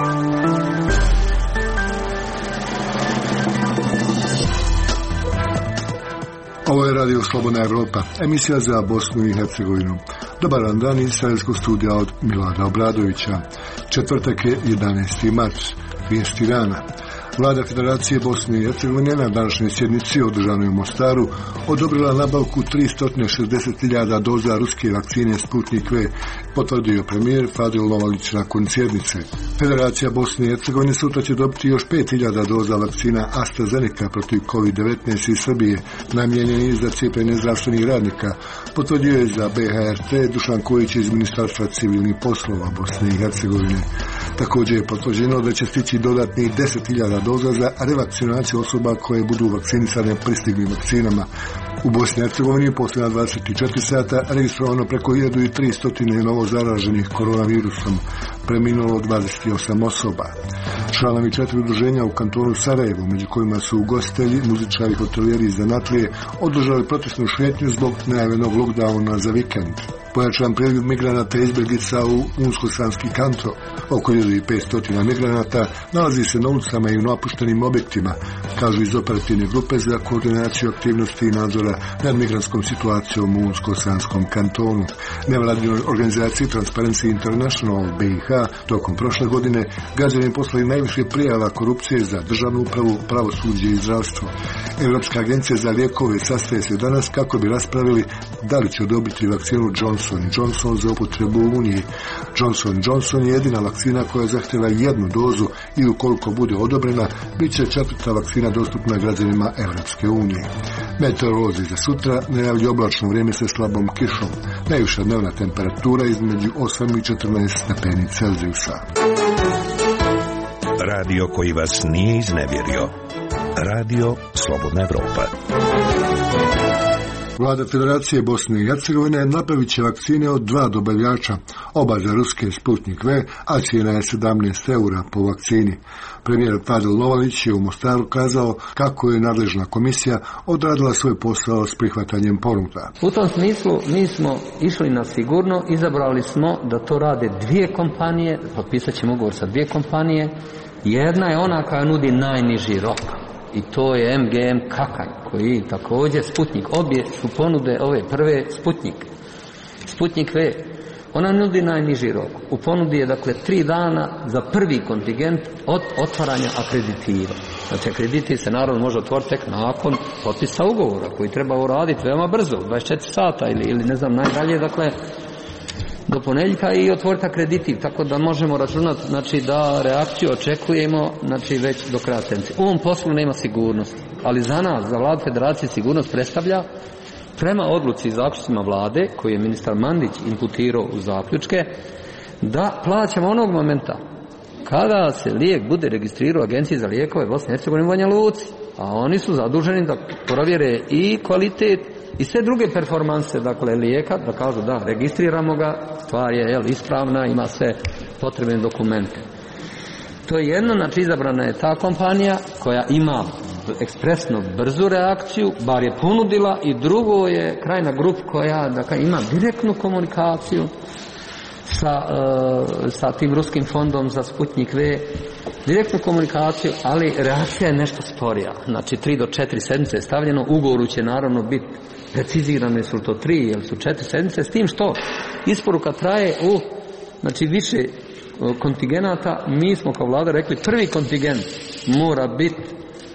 Ovo je Radio Slobodna Evropa, emisija za Bosnu i Hercegovinu. Dobar dan iz Izraelskog studija od Milada Obradovića. Četvrtak je 11. mart, vijesti dana. Vlada Federacije Bosne i Hercegovine na današnjoj sjednici održanoj u Mostaru odobrila nabavku 360.000 doza ruske vakcine Sputnik V, potvrdio premijer Fadil Novalić nakon sjednice. Federacija Bosne i Hercegovine sutra će dobiti još 5.000 doza vakcina AstraZeneca protiv COVID-19 iz Srbije, namijenjeni za cijepljenje zdravstvenih radnika, potvrdio je za BHRT Dušan Kojić iz Ministarstva civilnih poslova Bosne i Hercegovine. Također je potvrđeno da će stići dodatnih 10.000 doza za revakcinaciju osoba koje budu vakcinisane pristiglim vakcinama. U Bosni i Hercegovini posljednja 24 sata registrovano preko 1300 novo zaraženih koronavirusom, preminulo 28 osoba. Članovi 4 udruženja u kantonu Sarajevo, među kojima su ugostitelji, muzičari, hotelijeri i zanatlije, održali protestnu šetnju zbog najavljenog lockdowna za vikend. Pojačan priliv migranata i izbjeglica u Unsko-Sanski kanton. Oko 1500 migranata nalazi se na ulicama i u napuštenim objektima, kažu iz operativne grupe za koordinaciju aktivnosti i nadzora nad migrantskom situacijom u Unsko-Sanskom kantonu. Nevladinoj organizaciji Transparency International BiH tokom prošle godine građani poslali najviše prijava korupcije za državnu upravu, pravosuđe i zdravstvo. Europska agencija za lijekove sastaje se danas kako bi raspravili da li će odobriti vakcinu Johnson za upotrebu u Uniji. Johnson je jedina vakcina koja zahtjeva jednu dozu i ukoliko bude odobrena, bit će četvrta vakcina dostupna građanima Europske unije. Meteorolozi za sutra najavljuju oblačno vrijeme sa slabom kišom. Najviša dnevna temperatura između 8 i 14 stepeni Celzijusa. Radio koji vas nije iznevjerio. Radio Slobodna Evropa. Vlada Federacije Bosne i Hercegovine nabavit će vakcine od 2 dobavljača, oba za ruske Sputnik V, a cijena je 17 eura po vakcini. Premijer Fadil Novalić je u Mostaru kazao kako je nadležna komisija odradila svoj posao s prihvatanjem ponuda. U tom smislu mi smo išli na sigurno, izabrali smo da to rade 2 kompanije, potpisat ćemo ugovor sa 2 kompanije. Jedna je ona koja nudi najniži rok. I to je MGM Kakanj, koji također Sputnik, obje su ponude ove prve Sputnik V. Ona nudi najniži rok. U ponudi je dakle 3 dana za prvi kontingent od otvaranja akreditiva. Znači akreditiv se naravno može otvoriti tek nakon potpisa ugovora koji treba uraditi veoma brzo, 24 sata ili ne znam najdalje, dakle do ponedjeljka i otvoriti akreditiv, tako da možemo računati znači, da reakciju očekujemo znači, već do kraja sedmice. U ovom poslu nema sigurnosti, ali za nas, za Vladu Federacije, sigurnost predstavlja prema odluci i zaključcima Vlade, koji je ministar Mandić imputirao u zaključke, da plaćamo onog momenta kada se lijek bude registrirao u Agenciji za lijekove Bosne i Hercegovine u Banja Luci, a oni su zaduženi da provjere i kvalitet i sve druge performanse, dakle lijeka, da kažu da registriramo ga, stvar je ispravna, ima sve potrebne dokumente. To je jedno, znači izabrana je ta kompanija koja ima ekspresno brzu reakciju, bar je ponudila, i drugo je krajna grupa koja dakle, ima direktnu komunikaciju sa tim ruskim fondom za Sputnik V, direktnu komunikaciju, ali reakcija je nešto sporija. Znači 3 do 4 sedmice je stavljeno, ugovoru će naravno biti precizirano su to 3 ili su 4 sedmice, s tim što isporuka traje u znači više kontingenata. Mi smo kao vlada rekli prvi kontingent mora biti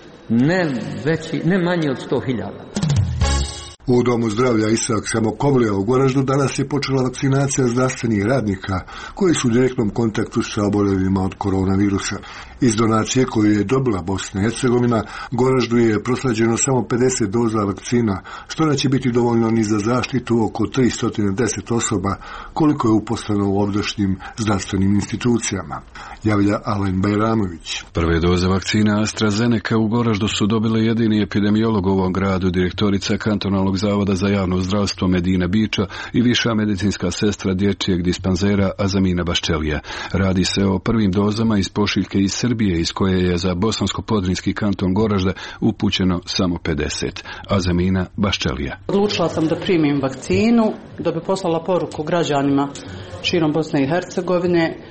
ne manji od 100.000. U Domu zdravlja Isak Samokovlja u Goraždu danas je počela vakcinacija zdravstvenih radnika koji su u direktnom kontaktu sa oboljelima od koronavirusa. Iz donacije koju je dobila Bosna i Hercegovina, Goraždu je proslađeno samo 50 doza vakcina, što neće biti dovoljno ni za zaštitu oko 310 osoba, koliko je uposleno u ovdašnjim zdravstvenim institucijama, javlja Alen Bajramović. Prve doze vakcina AstraZeneca u Goraždu su dobili jedini epidemiolog u ovom gradu, direktorica kantonalnog zavoda za javno zdravstvo Medina Bića i viša medicinska sestra dječjeg dispanzera Azamina Baščelija. Radi se o prvim dozama iz pošiljke iz Srbije, iz koje je za bosansko-podrinski kanton Goražda upućeno samo 50. Azamina Baščelija. Odlučila sam da primim vakcinu, da bi poslala poruku građanima širom Bosne i Hercegovine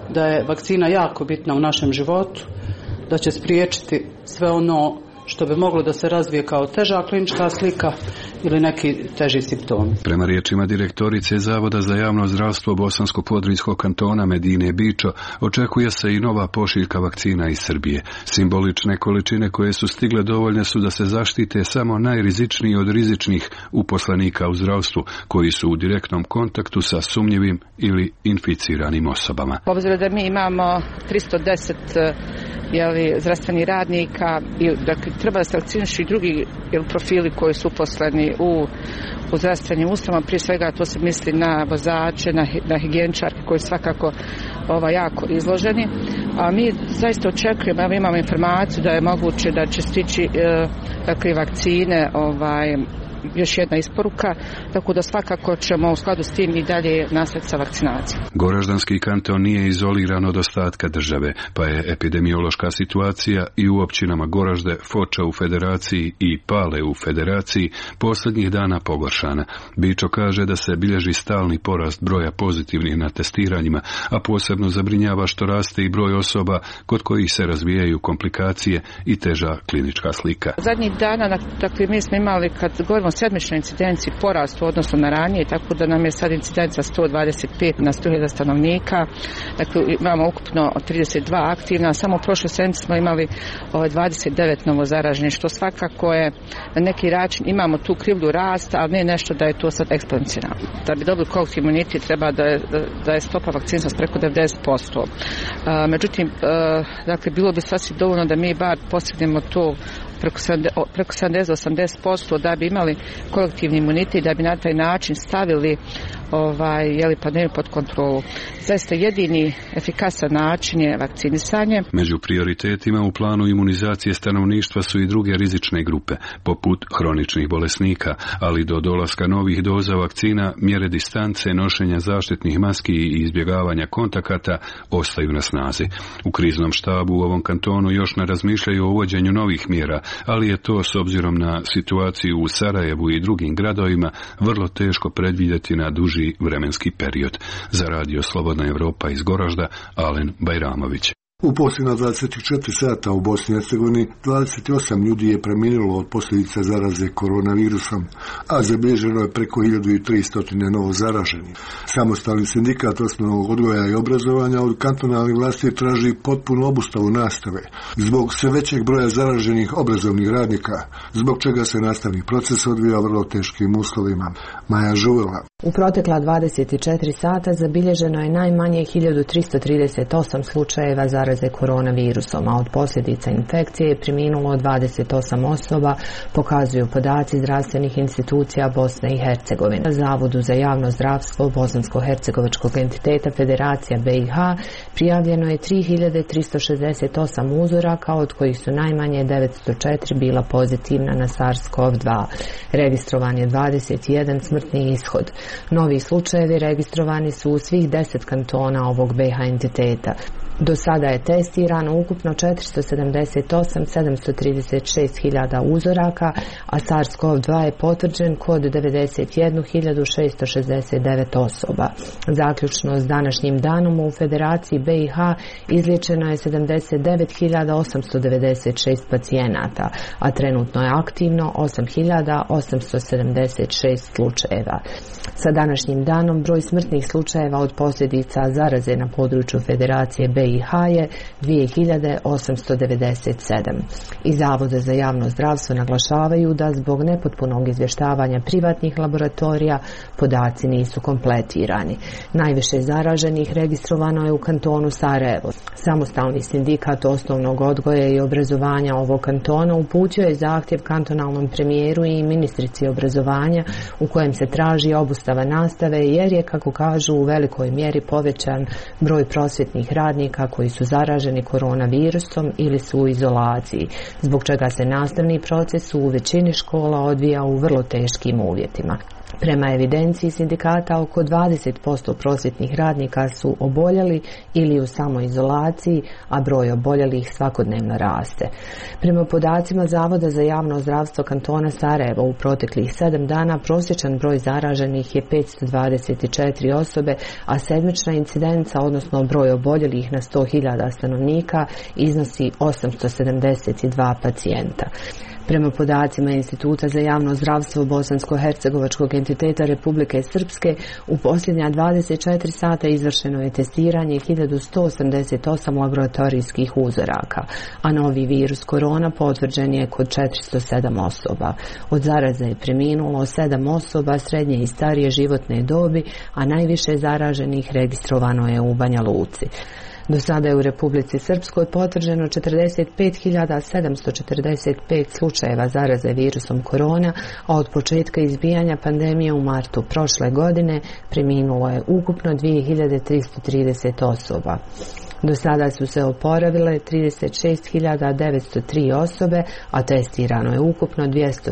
da je vakcina jako bitna u našem životu, da će spriječiti sve ono što bi moglo da se razvije kao teža klinička slika ili neki teži simptomi. Prema riječima direktorice Zavoda za javno zdravstvo Bosansko-Podrinjskog kantona Medine Bičo, očekuje se i nova pošiljka vakcina iz Srbije. Simbolične količine koje su stigle dovoljne su da se zaštite samo najrizičniji od rizičnih uposlenika u zdravstvu, koji su u direktnom kontaktu sa sumnjivim ili inficiranim osobama. Obzirom da mi imamo 310 zdravstvenih radnika i da treba da se vakcinišu i drugi profili koji su uposleni u zdravstvenim ustanovama, prije svega to se misli na vozače, na higijeničarke koji su svakako jako izloženi. A mi zaista očekujemo, evo imamo informaciju da je moguće da će stići vakcine, još jedna isporuka, tako da svakako ćemo u skladu s tim i dalje nastaviti sa vakcinacijom. Goraždanski kanton nije izoliran od ostatka države, pa je epidemiološka situacija i u općinama Goražde, Foča u Federaciji i Pale u Federaciji posljednjih dana pogoršana. Bičo kaže da se bilježi stalni porast broja pozitivnih na testiranjima, a posebno zabrinjava što raste i broj osoba kod kojih se razvijaju komplikacije i teža klinička slika. Zadnjih dana, dakle, mi smo imali, kad govorimo o sedmičnoj incidenciji, porast u odnosu na ranije, tako da nam je sad incidencija 125 na 100.000 stanovnika. Dakle, imamo ukupno 32 aktivna, samo u prošloj sedmici smo imali 29 novo zaraženih, što svakako je na neki način, imamo tu krivlju rasta, ali ne nešto da je to sad eksponencijalno. Da bi dobili kolektivni imunitet treba da je stopa vakcinacije preko 90%. Međutim, dakle, bilo bi sasvim dovoljno da mi bar postignemo to preko 70-80% da bi imali kolektivni imunitet i da bi na taj način stavili pandemiju pod kontrolu. Zaista jedini efikasan način je vakcinisanje. Među prioritetima u planu imunizacije stanovništva su i druge rizične grupe, poput hroničnih bolesnika, ali do dolaska novih doza vakcina mjere distance, nošenja zaštitnih maski i izbjegavanja kontakata ostaju na snazi. U kriznom štabu u ovom kantonu još ne razmišljaju o uvođenju novih mjera, ali je to s obzirom na situaciju u Sarajevu i drugim gradovima vrlo teško predvidjeti na duži vremenski period. Za Radio Slobodna Europa iz Goražda, Alen Bajramović. U posljednjih 24 sata u Bosni i Hercegovini 28 ljudi je preminulo od posljedica zaraze koronavirusom, a zabilježeno je preko 1300 novo zaraženih. Samostalni sindikat osnovnog odgoja i obrazovanja od kantonalnih vlasti traži potpunu obustavu nastave zbog sve većeg broja zaraženih obrazovnih radnika, zbog čega se nastavni proces odvija vrlo teškim uslovima. Maja Žuvela. U protekla 24 sata zabilježeno je najmanje 1338 slučajeva zaraze koronavirusom, a od posljedica infekcije je preminulo 28 osoba, pokazuju podaci zdravstvenih institucija Bosne i Hercegovine. Na Zavodu za javno zdravstvo Bosansko-hercegovačkog entiteta Federacija BiH prijavljeno je 3368 uzoraka, od kojih su najmanje 904 bila pozitivna na SARS-CoV-2. Registrovan je 21 smrtni ishod. Novi slučajevi registrovani su u svih 10 kantona ovog BiH entiteta. Do sada je testirano ukupno 478.736.000 uzoraka, a SARS-CoV-2 je potvrđen kod 91.669 osoba. Zaključno s današnjim danom u Federaciji BiH izliječeno je 79.896 pacijenata, a trenutno je aktivno 8.876 slučajeva. Sa današnjim danom broj smrtnih slučajeva od posljedica zaraze na području Federacije BiH je 2897. Iz Zavoda za javno zdravstvo naglašavaju da zbog nepotpunog izvještavanja privatnih laboratorija podaci nisu kompletirani. Najviše zaraženih registrovano je u kantonu Sarajevo. Samostalni sindikat osnovnog odgoja i obrazovanja ovog kantona uputio je zahtjev kantonalnom premijeru i ministrici obrazovanja u kojem se traži obustava nastave jer je, kako kažu, u velikoj mjeri povećan broj prosvjetnih radnika koji su zaraženi koronavirusom ili su u izolaciji, zbog čega se nastavni proces u većini škola odvija u vrlo teškim uvjetima. Prema evidenciji sindikata, oko 20% prosvjetnih radnika su oboljeli ili u samoizolaciji, a broj oboljelih svakodnevno raste. Prema podacima Zavoda za javno zdravstvo kantona Sarajevo, u proteklih 7 dana prosječan broj zaraženih je 524 osobe, a sedmična incidenca, odnosno broj oboljelih na 100.000 stanovnika, iznosi 872 pacijenta. Prema podacima Instituta za javno zdravstvo Bosansko-hercegovačkog entiteta Republike Srpske, u posljednja 24 sata izvršeno je testiranje 1188 laboratorijskih uzoraka, a novi virus korona potvrđen je kod 407 osoba. Od zaraze je preminulo 7 osoba srednje i starije životne dobi, a najviše zaraženih registrovano je u Banja Luci. Do sada je u Republici Srpskoj potvrđeno 45.745 slučajeva zaraze virusom korona, a od početka izbijanja pandemije u martu prošle godine preminulo je ukupno 2330 osoba. Do sada su se oporavile 36.903 osobe, a testirano je ukupno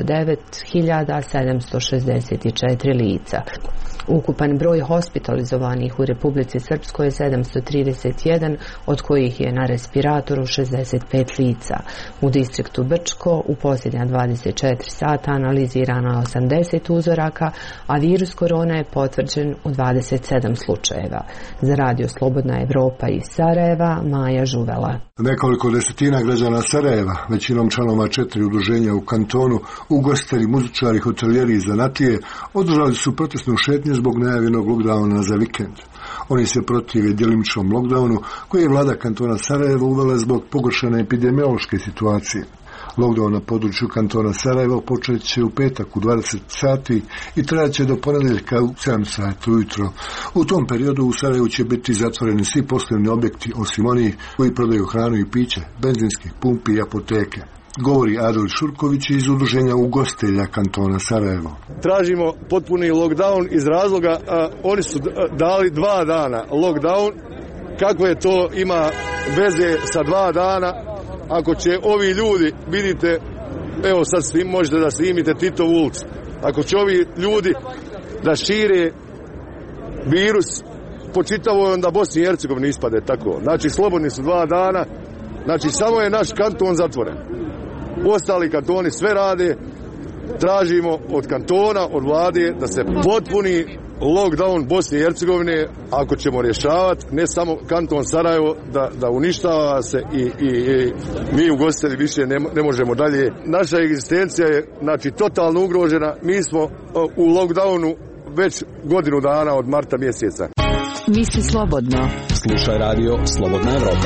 209.764 lica. Ukupan broj hospitalizovanih u Republici Srpskoj je 731, od kojih je na respiratoru 65 lica. U distriktu Brčko u posljednja 24 sata analizirano je 80 uzoraka, a virus korona je potvrđen u 27 slučajeva. Za Radio Slobodna Evropa iz Sarajeva, Maja Žuvela. Nekoliko desetina građana Sarajeva, većinom članova 4 udruženja u kantonu, ugostitelji, muzičari, hotelijeri i zanatlije, održali su protestnu šetnju zbog najavljenog lockdowna za vikend. Oni se protive djelimičnom lockdownu koji je vlada kantona Sarajeva uvela zbog pogoršane epidemiološke situacije. Lockdown na području kantona Sarajevo počet će u petak u 20 sati i trajat će do ponedjeljka u 7 sati ujutro. U tom periodu u Sarajevu će biti zatvoreni svi poslovni objekti osim onih koji prodaju hranu i piće, benzinskih pumpi i apoteke. Govori Adolf Šurković iz udruženja ugostitelja kantona Sarajevo. Tražimo potpuni lockdown iz razloga, oni su dali 2 dana lockdown. Kako je to ima veze sa 2 dana? Ako će ovi ljudi, vidite, evo sad možete da snimite Titovu ulicu, ako će ovi ljudi da šire virus po čitavoj, onda Bosni i Hercegovini ispade tako. Znači slobodni su 2 dana, znači samo je naš kanton zatvoren. Ostali kantoni sve rade. Tražimo od kantona, od vlade da se potpuni lockdown Bosne i Hercegovine, ako ćemo rješavati, ne samo kanton Sarajevo da uništava se i mi ugostitelji više ne možemo dalje. Naša egzistencija je znači totalno ugrožena. Mi smo u lockdownu već godinu dana od marta mjeseca. Misli slobodno. Slušaj Radio Slobodna Evropa.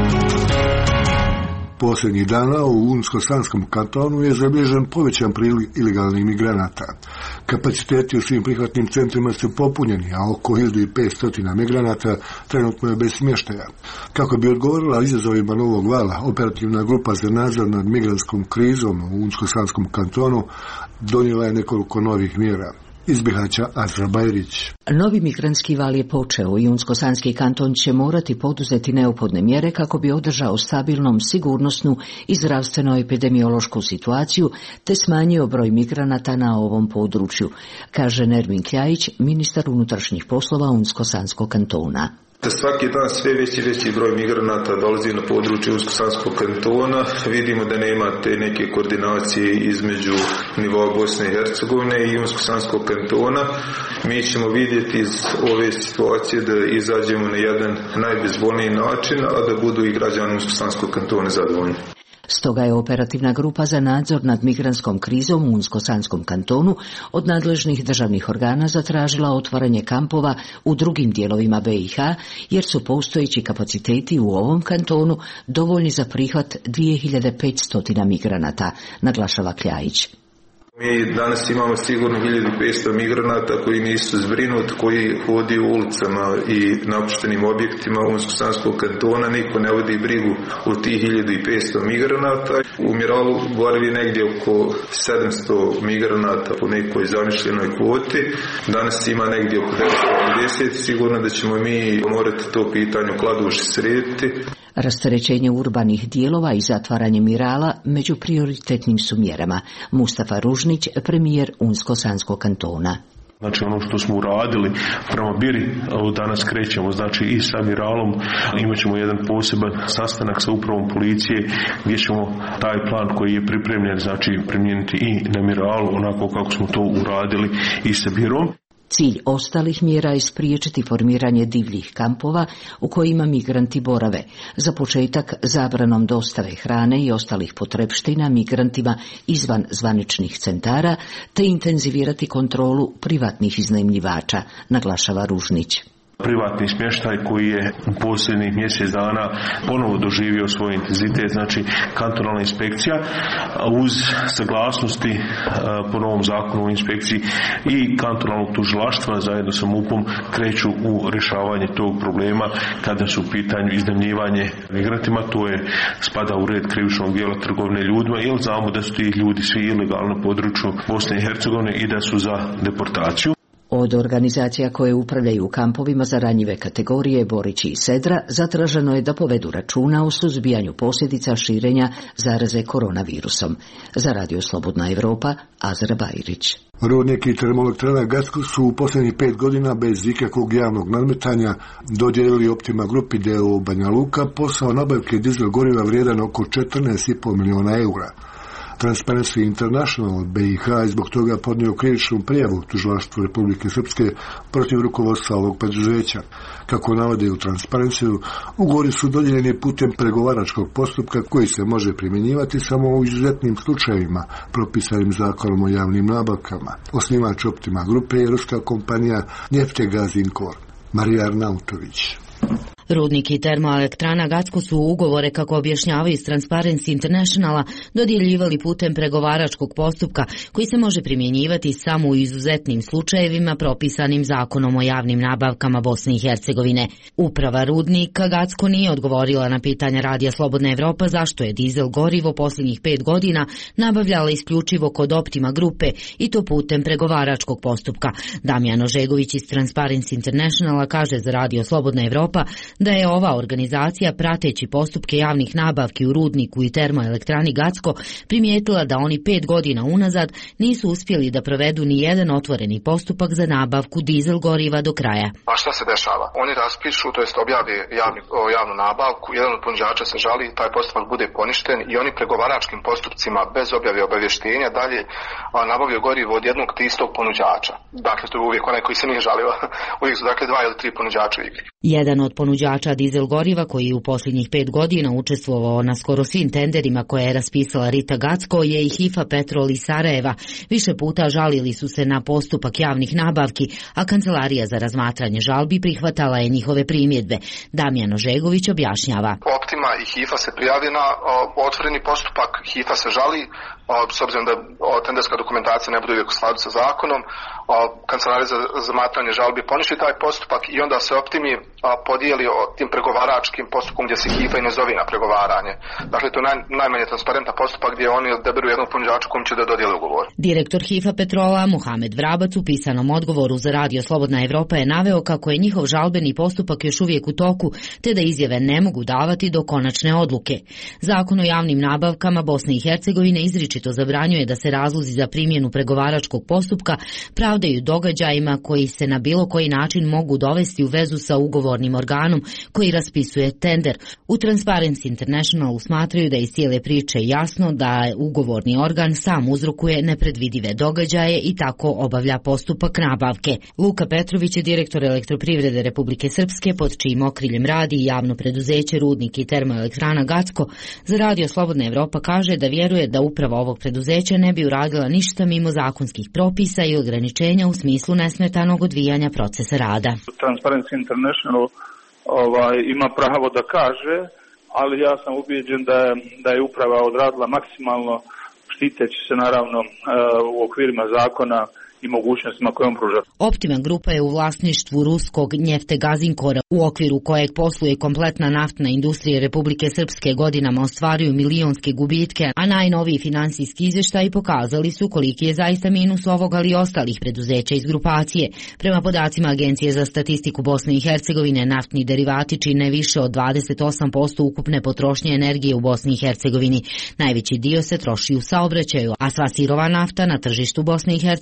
Posljednjih dana u Unsko-Sanskom kantonu je zabilježen povećan priliv ilegalnih migranata. Kapaciteti u svim prihvatnim centrima su popunjeni, a oko 1500 migranata trenutno je bez smještaja. Kako bi odgovorila izazovima novog vala, operativna grupa za nadzor nad migrantskom krizom u Unsko-Sanskom kantonu donijela je nekoliko novih mjera. Iz Bihaća Azra Bajrić. Novi migrantski val je počeo i Unsko-Sanski kanton će morati poduzeti neophodne mjere kako bi održao stabilnom, sigurnosnu i zdravstveno-epidemiološku situaciju te smanjio broj migranata na ovom području, kaže Nermin Kljajić, ministar unutrašnjih poslova Unsko-Sanskog kantona. Svaki dan sve veći broj migranata dolazi na područje Unsko-Sanskog kantona. Vidimo da nema te neke koordinacije između nivoa Bosne i Hercegovine i Unsko-Sanskog kantona. Mi ćemo vidjeti iz ove situacije da izađemo na jedan najbezbolniji način, a da budu i građani Unsko-Sanskog kantona zadovoljni. Stoga je operativna grupa za nadzor nad migrantskom krizom u Unsko-Sanskom kantonu od nadležnih državnih organa zatražila otvaranje kampova u drugim dijelovima BiH, jer su postojeći kapaciteti u ovom kantonu dovoljni za prihvat 2500 migranata, naglašava Kljajić. Mi danas imamo sigurno 1500 migranata koji nisu zbrinuti, koji hodi u ulicama i napuštenim objektima Unsko-Sanskog kantona. Niko ne vodi brigu o tih 1500 migranata. U Miralu boravi negdje oko 700 migranata po nekoj zamišljenoj kvoti. Danas ima negdje oko 950. Sigurno da ćemo mi morati to pitanje u Kladuši srediti. Rasterećenje urbanih dijelova i zatvaranje Mirala među prioritetnim su mjerama. Mustafa Ružnić, premijer Unsko-Sanskog kantona. Znači ono što smo uradili prema Biri, od danas krećemo, znači i sa Miralom imat ćemo jedan poseban sastanak sa upravom policije gdje ćemo taj plan koji je pripremljen, znači primijeniti i na Miralu onako kako smo to uradili i sa Birom. Cilj ostalih mjera je spriječiti formiranje divljih kampova u kojima migranti borave. Za početak zabranom dostave hrane i ostalih potrepština migrantima izvan zvaničnih centara, te intenzivirati kontrolu privatnih iznajmljivača, naglašava Ružnić. Privatni smještaj koji je u posljednjih mjesec dana ponovo doživio svoj intenzitet, znači kantonalna inspekcija uz saglasnosti po novom zakonu o inspekciji i kantonalnog tužilaštva zajedno sa MUP-om kreću u rješavanje tog problema kada su u pitanju iznajmljivanje migrantima. To je spada u red krivičnog djela trgovine ljudima, jer znamo da su ti ljudi svi ilegalno na području Bosne i Hercegovine i da su za deportaciju. Od organizacija koje upravljaju kampovima za ranjive kategorije Borići i Sedra zatraženo je da povedu računa o suzbijanju posljedica širenja zaraze koronavirusom. Za Radio Slobodna Evropa, Azra Bajrić. Rudnik i termoelektrana Gacko su u posljednjih 5 godina bez ikakvog javnog nadmetanja dodijelili Optima Grupi d.o.o. Banja Luka posao nabavke dizel goriva vrijedan oko 14,5 milijuna eura. Transparency International od BiH je zbog toga podnio krivičnu prijavu tužilaštvu Republike Srpske protiv rukovodstva ovog preduzeća. Kako navode u Transparencyu, ugovori su dodijeljeni putem pregovaračkog postupka koji se može primjenjivati samo u izuzetnim slučajevima propisanim zakonom o javnim nabavkama. Osnivač Optima Grupe je ruska kompanija Neftegazinkor. Marija Arnautović. Rudnik i termoelektrana Gacko su ugovore, kako objašnjavaju iz Transparency Internationala, dodjeljivali putem pregovaračkog postupka koji se može primjenjivati samo u izuzetnim slučajevima propisanim zakonom o javnim nabavkama Bosne i Hercegovine. Uprava Rudnika Gacko nije odgovorila na pitanja Radija Slobodna Evropa zašto je dizel gorivo posljednjih 5 godina nabavljala isključivo kod Optima Grupe i to putem pregovaračkog postupka. Damjan Ožegović iz Transparency Internationala kaže za Radio Slobodna Evropa da je ova organizacija prateći postupke javnih nabavki u Rudniku i termoelektrani Gacko primijetila da oni 5 godina unazad nisu uspjeli da provedu ni jedan otvoreni postupak za nabavku dizel goriva do kraja. A šta se dešava? Oni raspišu, to jest objave javnu nabavku, jedan od ponuđača se žali, taj postupak bude poništen i oni pregovaračkim postupcima bez objave obavještenja dalje nabavljaju gorivo od jednog te istog ponuđača. Dakle, to je uvijek onaj koji se nije žalio. Uvijek su dakle 2 ili 3 ponuđača u igri. Jedan od ponuđača dizel goriva koji je u posljednjih 5 godina učestvovao na skoro svim tenderima koje je raspisala Rita Gacko je i HIFA Petrol iz Sarajeva. Više puta žalili su se na postupak javnih nabavki, a Kancelarija za razmatranje žalbi prihvatala je njihove primjedbe. Damjan Ožegović objašnjava. Optima i HIFA se prijavi na otvoreni postupak, HIFA se žali, s obzirom da tenderska dokumentacija ne bude uvijek u skladu sa zakonom, Kancelarija za razmatranje žalbi poništi taj postupak i onda se Optimi podijeli tim pregovaračkim postupkom gdje se HIFA i ne zove na pregovaranje. Dakle, to je najmanje transparentan postupak gdje oni odaberu jednog ponuđača kojim će da dodijele ugovor. Direktor HIFA Petrola Muhamed Vrabac u pisanom odgovoru za Radio Slobodna Evropa je naveo kako je njihov žalbeni postupak još uvijek u toku, te da izjave ne mogu davati do konačne odluke. Zakon o javnim nabavkama Bosne i Hercegovine izričito zabranjuje da se razlozi za primjenu pregovaračkog postupka pravdaju događajima koji se na bilo koji način mogu dovesti u vezu sa ugovornim organom koji raspisuje tender. U Transparency International smatraju da iz cijele priče jasno da ugovorni organ sam uzrokuje nepredvidive događaje i tako obavlja postupak nabavke. Luka Petrović je direktor Elektroprivrede Republike Srpske, pod čijim okriljem radi i javno preduzeće Rudnik i termoelektrana Gacko. Za Radio Slobodna Evropa kaže da vjeruje da uprava ovog preduzeća ne bi uradila ništa mimo zakonskih propisa i ograničenja u smislu nesmetanog odvijanja procesa rada. Transparency International ima pravo da kaže, ali ja sam ubijeđen da je uprava odradila maksimalno štiteći se naravno u okvirima zakona i mogućnostima koje on pruža. Optima Grupa je u vlasništvu ruskog Neftegazinkora, u okviru kojeg posluje kompletna naftna industrija Republike Srpske, godinama ostvaruju milionske gubitke, a najnoviji finansijski izvještaji pokazali su koliki je zaista minus ovog, ali i ostalih preduzeća iz grupacije. Prema podacima Agencije za statistiku Bosne i Hercegovine, naftni derivati čine više od 28% ukupne potrošnje energije u Bosni i Hercegovini. Najveći dio se troši u saobraćaju, a sva sirova nafta na tržištu Bosne i Hercegovine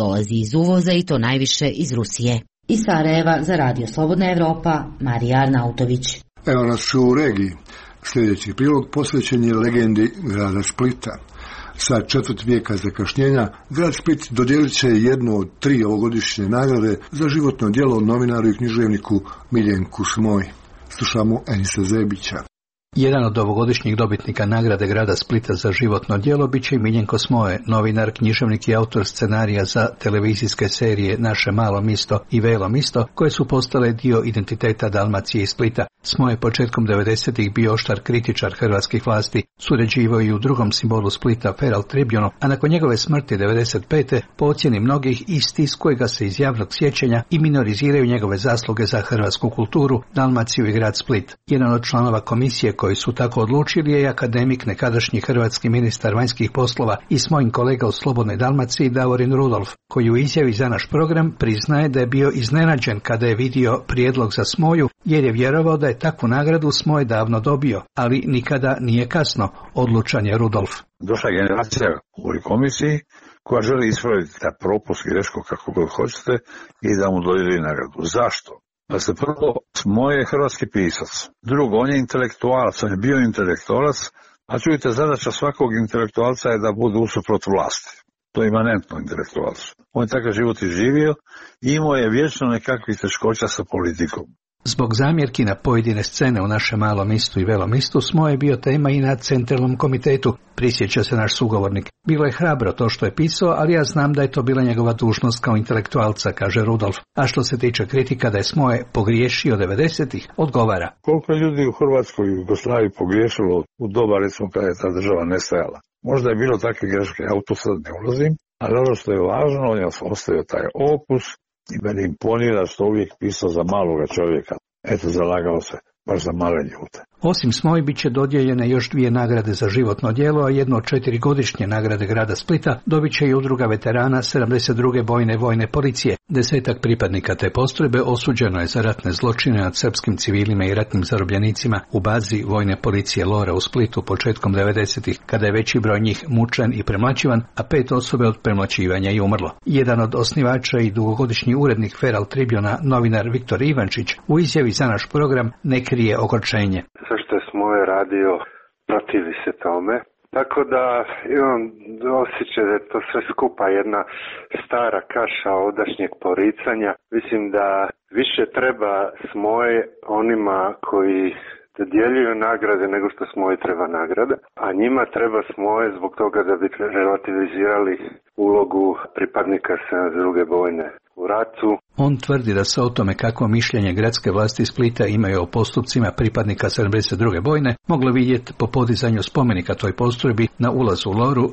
dolazi iz uvoza i to najviše iz Rusije. Iz Sarajeva za Radio Slobodna Evropa, Marija Arnautović. Evo nas u regiji. Sljedeći prilog posvećen je legendi grada Splita. Sa četvrt vijeka zakašnjenja, grad Split dodijelit će jednu od 3 ovogodišnje nagrade za životno djelo novinaru i književniku Miljenku Smoj. Slušamo Enisa Zebića. Jedan od ovogodišnjih dobitnika nagrade grada Splita za životno djelo bit će Miljenko Smoje, novinar, književnik i autor scenarija za televizijske serije Naše malo misto i Velo misto, koje su postale dio identiteta Dalmacije i Splita. Smoje početkom 90-ih bio oštar kritičar hrvatskih vlasti, surađivao i u drugom simbolu Splita Feral Tribune, a nakon njegove smrti 95. po ocjeni mnogih isti s kojega se iz javnog sjećanja i minoriziraju njegove zasluge za hrvatsku kulturu, Dalmaciju i grad Split. Jedan od članova komisije koji su tako odlučili je akademik, nekadašnji hrvatski ministar vanjskih poslova i Smojin kolega u Slobodnoj Dalmaciji Davorin Rudolf, koji u izjavi za naš program priznaje da je bio iznenađen kada je vidio prijedlog za Smoju, jer je vjerovao da je takvu nagradu Smoj davno dobio, ali nikada nije kasno, odlučan je Rudolf. Došla je generacija u ovoj komisiji koja želi ispraviti ta propust, grešku, kako god hoćete, i da mu dodijeli nagradu. Zašto? Da se prvo, Smoj je hrvatski pisac. Drugo, on je intelektualac, on je bio intelektualac, a čujte, zadaća svakog intelektualca je da bude usuprot vlasti. To je imanentno intelektualcu. On je takav život i živio i imao je vječno nekakvih teškoća sa politikom. Zbog zamjerki na pojedine scene u Našem malom mistu i Velom mistu, Smoj je bio tema i na centralnom komitetu, prisjeća se naš sugovornik. Bilo je hrabro to što je pisao, ali ja znam da je to bila njegova dužnost kao intelektualca, kaže Rudolf. A što se tiče kritika da je Smoje pogriješio 90-ih, odgovara. Koliko ljudi u Hrvatskoj i Jugoslaviji pogriješilo u doba, recimo, kada je ta država nestajala? Možda je bilo takve greške, ja u to sad ne ulazim, ali ono što je važno, on je ostavio taj opus i meni imponira što uvijek pisao za maloga čovjeka. Eto, zalagao se baš za male ljude. Osim Smoj bit će dodijeljene još 2 nagrade za životno djelo, a jedno od 4-godišnje nagrade grada Splita dobit će i udruga veterana 72. bojne vojne policije. 10 pripadnika te postrojbe osuđeno je za ratne zločine nad srpskim civilima i ratnim zarobljenicima u bazi vojne policije Lora u Splitu početkom 90-ih, kada je veći broj njih mučen i premlaćivan, a 5 osobe od premlaćivanja je umrlo. Jedan od osnivača i dugogodišnji urednik Feral Tribuna, novinar Viktor Ivančić, u izjavi za naš program ne krije ogorčenje. Sve što je Smoje radio protivi se tome. Tako da imam osjećaj da je to sve skupa jedna stara kaša odašnjeg poricanja. Mislim da više treba Smoje onima koji dodjeljuju nagrade nego što Smoje treba nagrada, a njima treba Smoje zbog toga da bi relativizirali ulogu pripadnika 72. bojne u ratu. On tvrdi da se o tome kakvo mišljenje gradske vlasti Splita imaju o postupcima pripadnika 72. bojne moglo vidjeti po podizanju spomenika toj postrojbi na ulazu u Loru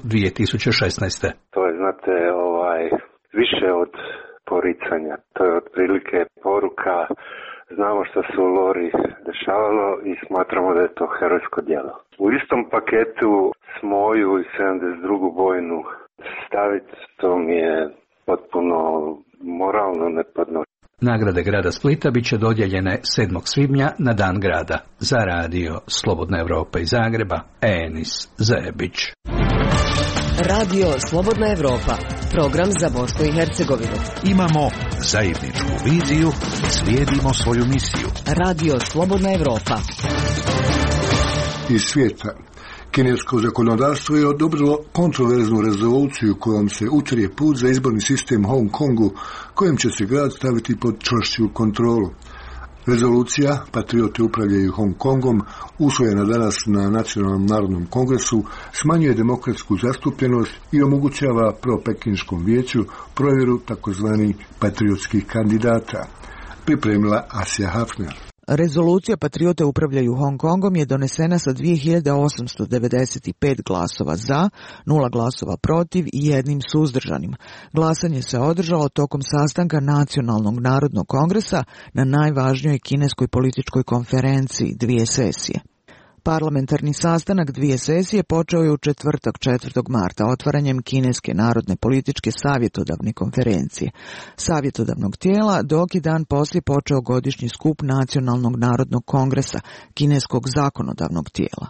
2016. To je, znate, više od poricanja. To je otprilike poruka. Znamo što se u Lori dešavalo i smatramo da je to herojsko djelo. U istom paketu Smoju i 72. bojnu staviti, to mi je potpuno moralno nepodnošljivo. Nagrade grada Splita bit će dodijeljene 7. svibnja na Dan grada. Za radio Slobodna Evropa iz Zagreba, Enis Zebić. Radio Slobodna Evropa, program za Bosnu i Hercegovinu. Imamo zajedničku viziju i slijedimo svoju misiju. Radio Slobodna Evropa. Iz svijeta. Kinesko zakonodavstvo je odobrilo kontroverznu rezoluciju kojom se utrije put za izborni sistem Hong Kongu, kojem će se grad staviti pod čvršću kontrolu. Rezolucija Patriote upravljaju Hong Kongom, usvojena danas na Nacionalnom narodnom kongresu, smanjuje demokratsku zastupljenost i omogućava pro-pekinškom vijeću provjeru takozvanih patriotskih kandidata. Pripremila Asija Hafner. Rezolucija Patriote upravljaju Hong Kongom je donesena sa 2895 glasova za, 0 glasova protiv i 1 suzdržanim. Glasanje se održalo tokom sastanka Nacionalnog narodnog kongresa na najvažnijoj kineskoj političkoj konferenciji 2 sesije. Parlamentarni sastanak 2 sesije počeo je u četvrtak 4. marta otvaranjem Kineske narodne političke savjetodavne konferencije, savjetodavnog tijela, dok je dan poslije počeo godišnji skup Nacionalnog narodnog kongresa, Kineskog zakonodavnog tijela.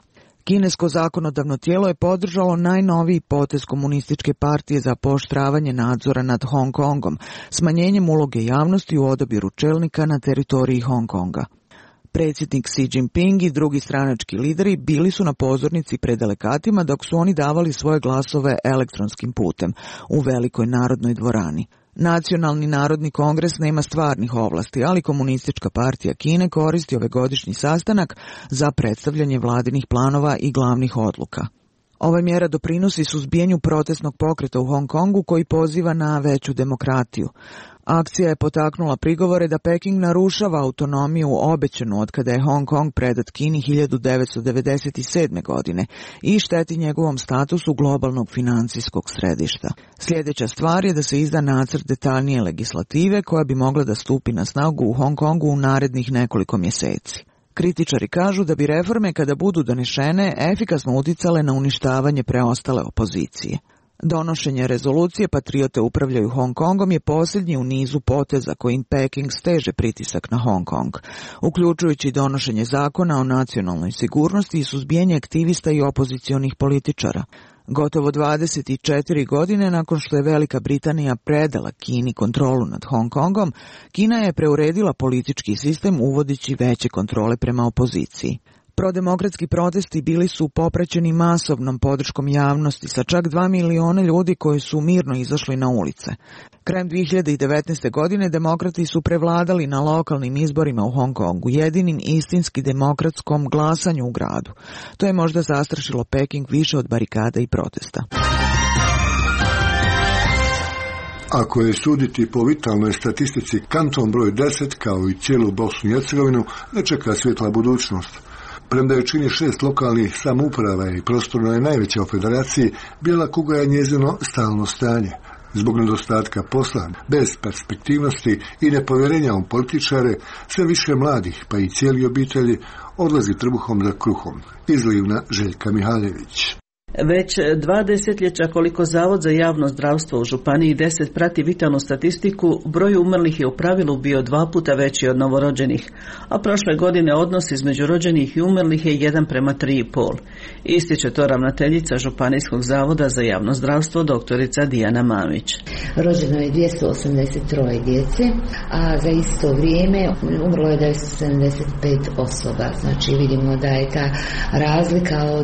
Kinesko zakonodavno tijelo je podržalo najnoviji potez komunističke partije za pooštravanje nadzora nad Hong Kongom, smanjenjem uloge javnosti u odabiru čelnika na teritoriji Hong Konga. Predsjednik Xi Jinping i drugi stranački lideri bili su na pozornici pred delegatima dok su oni davali svoje glasove elektronskim putem u velikoj narodnoj dvorani. Nacionalni narodni kongres nema stvarnih ovlasti, ali komunistička partija Kine koristi ovogodišnji sastanak za predstavljanje vladinih planova i glavnih odluka. Ova mjera doprinosi suzbijanju protestnog pokreta u Hong Kongu koji poziva na veću demokratiju. Akcija je potaknula prigovore da Peking narušava autonomiju obećanu od kada je Hong Kong predat Kini 1997. godine i šteti njegovom statusu globalnog financijskog središta. Sljedeća stvar je da se izda nacrt detaljnije legislative koja bi mogla da stupi na snagu u Hong Kongu u narednih nekoliko mjeseci. Kritičari kažu da bi reforme kada budu donešene efikasno uticale na uništavanje preostale opozicije. Donošenje rezolucije Patriote upravljaju Hong Kongom je posljednji u nizu poteza kojim Peking steže pritisak na Hong Kong, uključujući donošenje zakona o nacionalnoj sigurnosti i suzbijanje aktivista i opozicionih političara. Gotovo 24 godine nakon što je Velika Britanija predala Kini kontrolu nad Hong Kongom, Kina je preuredila politički sistem uvodeći veće kontrole prema opoziciji. Prodemokratski protesti bili su popraćeni masovnom podrškom javnosti sa čak 2 miliona ljudi koji su mirno izašli na ulice. Krajem 2019. godine demokrati su prevladali na lokalnim izborima u Hong Kongu, jedinim istinski demokratskom glasanju u gradu. To je možda zastrašilo Peking više od barikada i protesta. Ako je suditi po vitalnoj statistici, kanton broj 10, kao i cijelu Bosnu i Hercegovinu, ne čeka svjetla budućnost. Premda je čini 6 lokalnih samouprava i prostorno je najveća u federaciji, Bijela kuga je njezino stalno stanje. Zbog nedostatka posla, bez perspektivnosti i nepovjerenja u političare, sve više mladih, pa i cijeli obitelji, odlazi trbuhom za kruhom. Izlivna Željka Mihaljević. Već 2 desetljeća koliko Zavod za javno zdravstvo u Županiji 10 prati vitalnu statistiku, broj umrlih je u pravilu bio 2 puta veći od novorođenih, a prošle godine odnos između rođenih i umrlih je 1:3,5. Ističe to ravnateljica Županijskog zavoda za javno zdravstvo doktorica Dijana Mamić. Rođeno je 283 djece, a za isto vrijeme umrlo je 975 osoba. Znači vidimo da je ta razlika od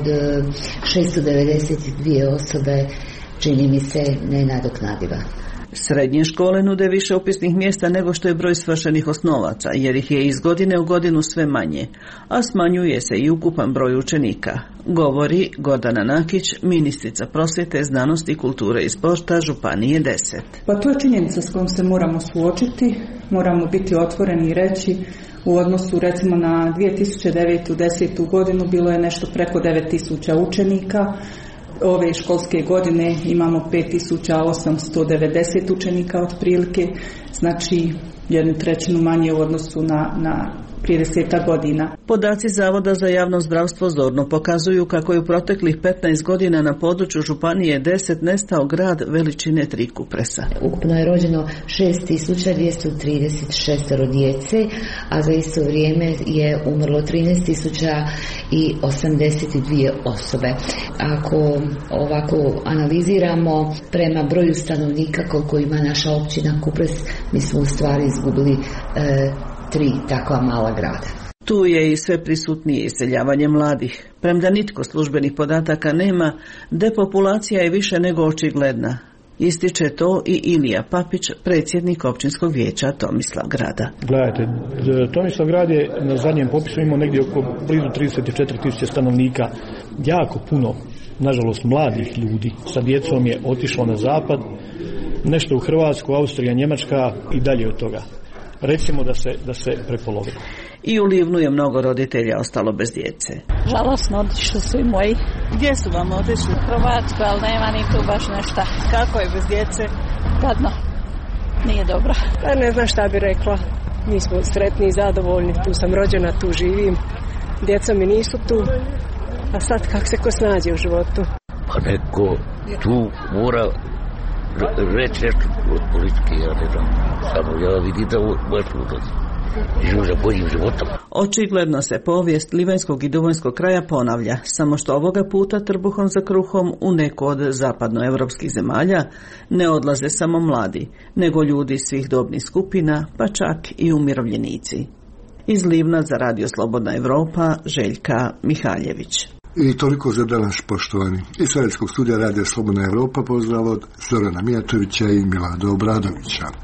692 osobe, čini mi se, nenadoknadiva. Srednje škole nude više upisnih mjesta nego što je broj svršenih osnovaca, jer ih je iz godine u godinu sve manje, a smanjuje se i ukupan broj učenika, govori Gordana Nakić, ministrica prosvjete, znanosti, kulture i sporta Županije 10. Pa to je činjenica s kojom se moramo suočiti, moramo biti otvoreni i reći. U odnosu recimo na 2009-10. godinu bilo je nešto preko 9.000 učenika. Ove školske godine imamo 5.890 učenika otprilike, znači 1/3 manje u odnosu na prije 10 godina. Podaci Zavoda za javno zdravstvo zorno pokazuju kako je u proteklih 15 godina na području Županije 10 nestao grad veličine 3 Kupresa. Ukupno je rođeno 6.236 djece, a za isto vrijeme je umrlo 13.082 osobe. Ako ovako analiziramo prema broju stanovnika koliko ima naša općina Kupres, mi smo u stvari izgubili 3 takva mala grada. Tu je i sve prisutnije iseljavanje mladih. Premda nitko službenih podataka nema, depopulacija je više nego očigledna. Ističe to i Ilija Papić, predsjednik općinskog vijeća Tomislavgrada. Gledajte, Tomislavgrad je na zadnjem popisu imao negdje oko blizu 34.000 stanovnika. Jako puno, nažalost, mladih ljudi sa djecom je otišlo na zapad, nešto u Hrvatsku, Austrija, Njemačka i dalje od toga. Recimo da se prepolovilo. I u Livnu je mnogo roditelja ostalo bez djece. Žalosno, otišli su i moji. Gdje su vam otišli? U Hrvatsku, ali nema ni tu baš nešto. Kako je bez djece? Gadno. Nije dobro. Pa ne znam šta bi rekla. Mi smo sretni i zadovoljni. Tu sam rođena, tu živim. Djeca mi nisu tu. A sad kako se ko snađe u životu? Pa neko tu mora reći nešto od politike, ja ne znam. Samo ja vidim da baš ulazi. živu za boljim životom. Očigledno se povijest Livanjskog i Duvanjskog kraja ponavlja, samo što ovoga puta trbuhom za kruhom u neku od zapadnoevropskih zemalja ne odlaze samo mladi, nego ljudi svih dobnih skupina, pa čak i umirovljenici. Iz Livna za Radio Slobodna Evropa, Željka Mihaljević. I toliko za danas, poštovani. Iz Sovjetskog studija Radio Slobodna Evropa pozdrav od Zorana Mijatovića i Milada Obradovića.